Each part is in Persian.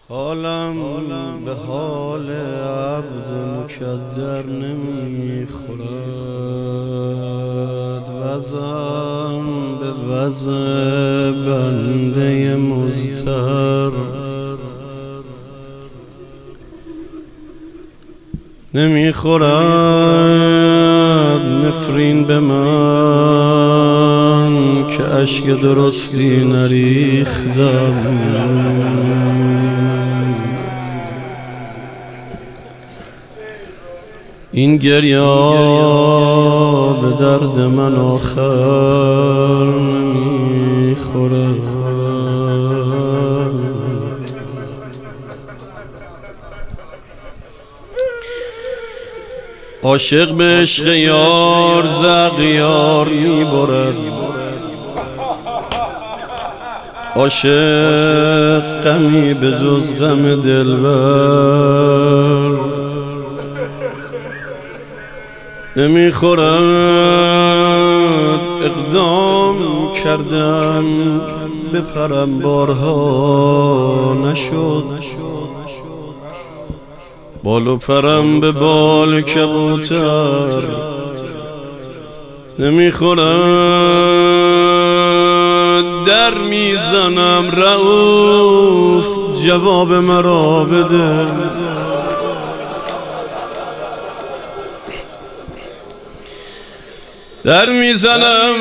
حالم به حال عبد مکدر نمیخورد، وضعم به وضع بنده مضطر نمیخورد. نفرین به من که اشک درستی نریختم، این گریه به درد من آخر نمیخورد. عاشق به عشق یار زغیار میبرد، عاشق غمی به جز غم دلبر نمیخورد. اقدام کردم بپرم بارها نشد، بال و پرم به بال کبوتر نمیخورد. در میزنم رؤوف جواب مرا بده، در میزنم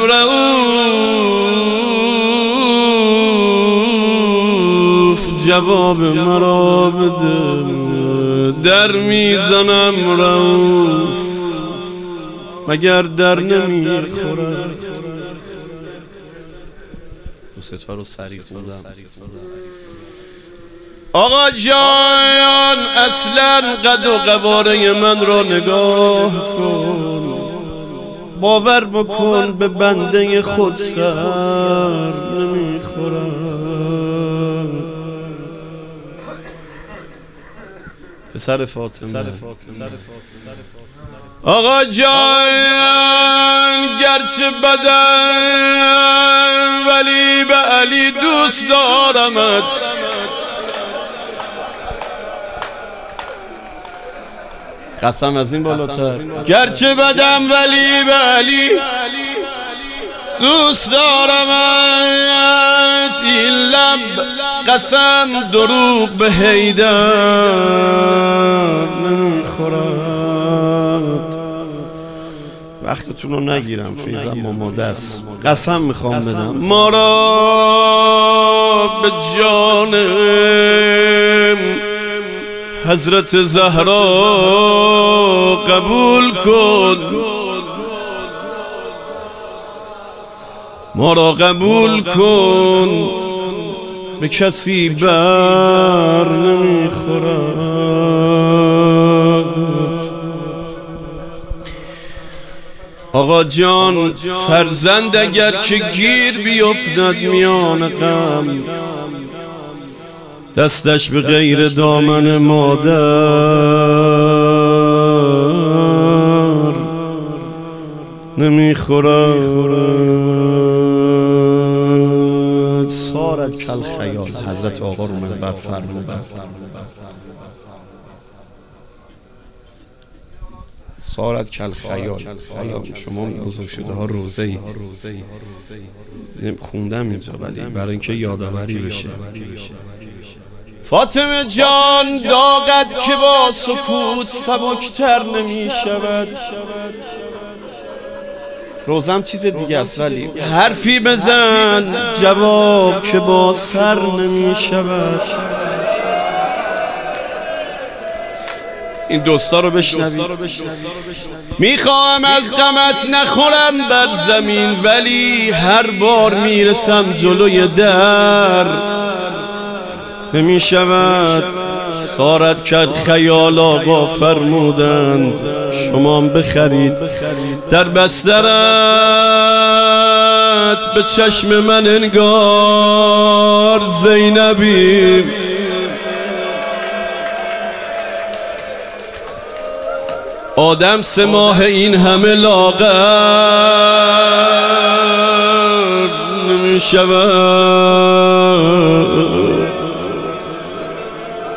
رؤوف جواب مرا بده، در میزنم رؤوف مگر در نمیخورد. دو ستا رو سریع خوندم. آقا جان اصلا قد و قواره من را نگاه کن، باور بکن به بنده خود سر نمیخورد. پسر فاطمه آقا جان گرچه بدم ولی به علی دوست دارمت، قسم از این بالاتر. گرچه بدم ولی به علی دوست دارمت، این لب قسم دروغ به حیدر نمیخورد. وقتتون رو نگیرم فیضم آماده است، قسم میخوام بدم. ما را به جان حضرت زهرا قبول کن، ما را قبول کن، به کسی بر نمیخورد. آقا جان فرزند اگر که گیر بیفتد میان غم، دستش به غیر دامن مادر نمیخورد. سارت کل خیال حضرت آقا رو منبر فرمودن، سارت کل خیال. شما بزرگ شده ها روزه اید، خوندم اینجا ولی برای اینکه یادآوری بشه. فاطمه جان داغت که با سکوت سبکتر نمی شود. روزم چیز دیگه است ولی حرفی بزن جواب که با سر نمی شود. این دوستا رو بشنوید. میخوام از غمت نخورم بر زمین، ولی هر بار میرسم جلوی در نمی شود. سارت کرد خیال آقا فرمودند شما بخرید، در بسترت به چشم من انگار زینبی. آدم 3 ماه این همه لاغر نمی شود.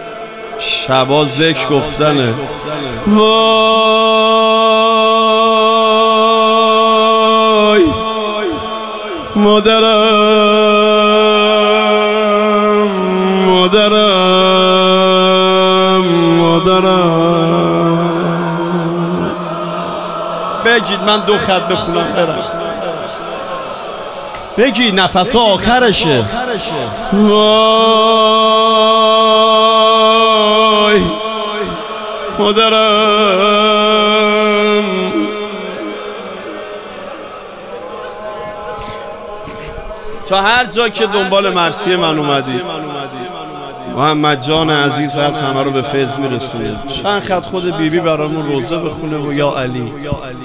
شبا ذکر گفتنه. وای مادرم مادرم مادرم. بگید من 2 خط بخونم برم. بگید نفس آخرشه. وای مادرم. تا هر جا که دنبال مرثیه من اومدی، محمد جان عزیز هست همه رو به فیض میرسونه. چند خط خود بیبی برامون روزه بخونه و یا علی.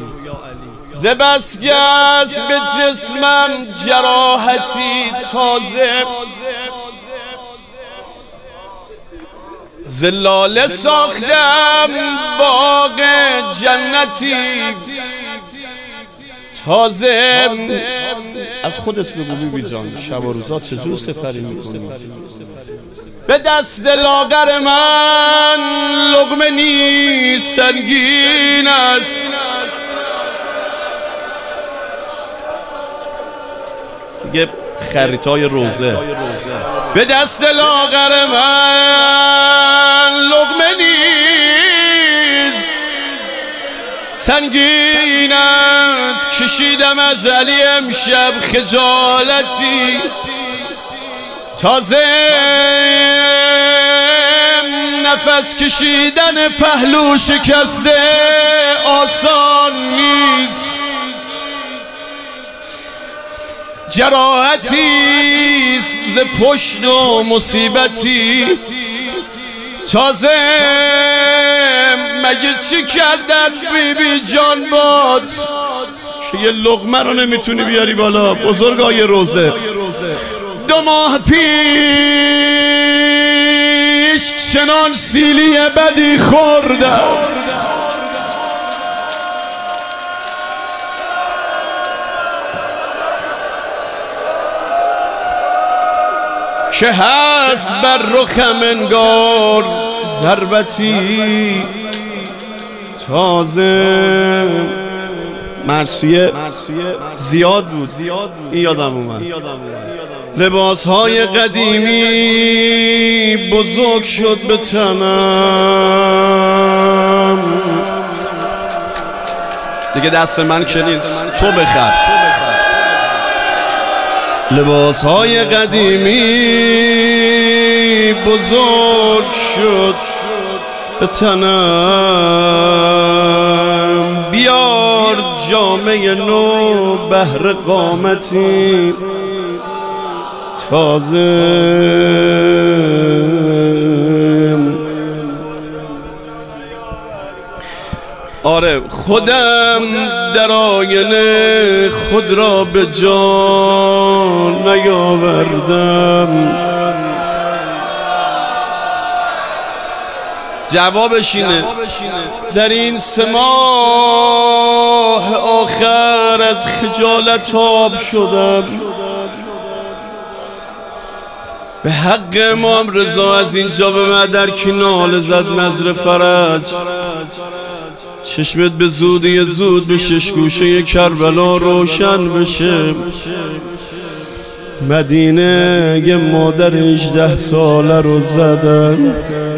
زبسگس به جسمم جراحتی تازه، زلاله ساختم باغ جنتی تازه. از خودت بگو بیبی جان شب و روزا چجور سپری میکنی؟ به دست لاغر من لقمه نیست سنگین است. دیگه خریطای روزه. به دست لاغر من لقمه نیست سنگین است. کشیدم از علی امشب خجالتی تازه. نفس کشیدن پهلو شکسته آسان نیست. جراحتیست ز پشت و مصیبتی تازه. مگه چی کردن بیبی جان باد که یه لقمه رو نمیتونی بیاری بالا؟ بزرگای روزه 2 ماه پیش چنان سیلی بدی خوردم که هست بر رخم انگار ضربتی تازه. مرثیه زیاد بود این یادم اومد. لباسهای قدیمی بزرگ شد به تنم. دیگه دست من که نیست، تو بخر. لباسهای قدیمی بزرگ شد به تنم. بیار جامه نو بهر قامتی تازه. آره خودم در آینه خود را به جا نیاوردم. جوابش اینه در این 3 ماه آخر از خجالت آب شدم. به حق امام رضا از اینجا به مدر کی ناله زد نظر فرج. چشمت به زودی زود به 6 گوشه کربلا روشن بشه. مدینه یه مادر 18 ساله رو زدن.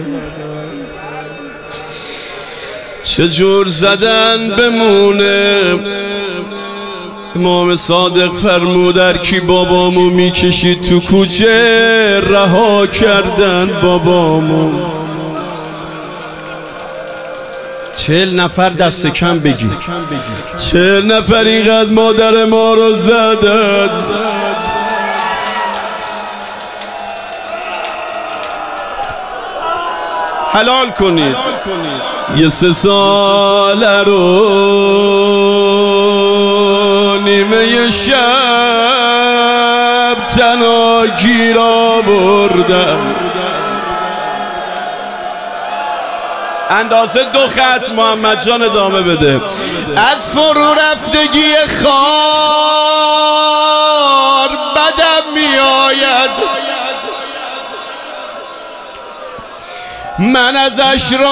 چجور زدن بمونه؟ امام صادق فرمود کی بابامو میکشید تو کوچه رها کردن بابامو. 40 نفر دست کم بگی. 40 نفر اینقدر مادر ما رو زدن. حلال کنید یه 3 ساله رو نیمه شب تنها گیر آوردم. اندازه 2 خط محمد جان ادامه بده. از فرو رفتگی خار بدم می آید. من از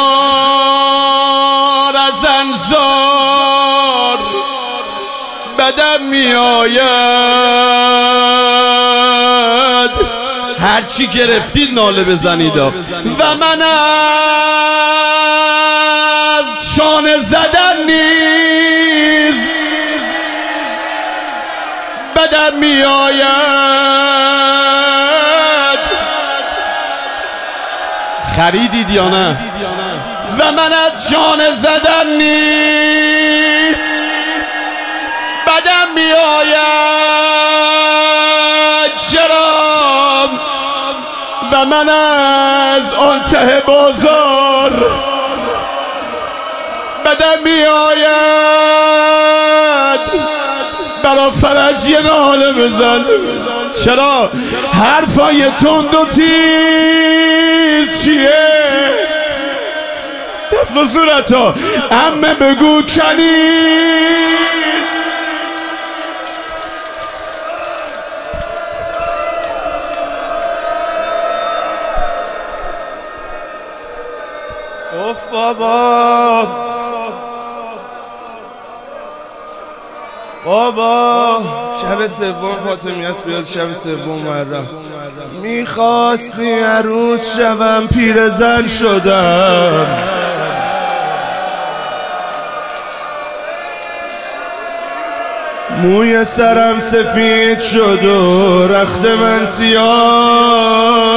اشرار از انصار بدم می آید. هرچی گرفتید ناله بزنید و من از چانه زدن نیز بدم می آید. خریدید یا نه؟ و من از چانه زدن نیز بدم می آید. چرا؟ و من از آن ته بازار بدم می آید. برا فرج یه ناله بزن. چرا؟ حرفای تند و تیز چیه؟ دست و صورتا عمه بگو کنید. اوف بابا بابا شب سوم فاطمی است بیاد شب سوم مردم میخواستی عروس شوم پیرزن شدم. موی سرم سفید شد و رخت من سیاه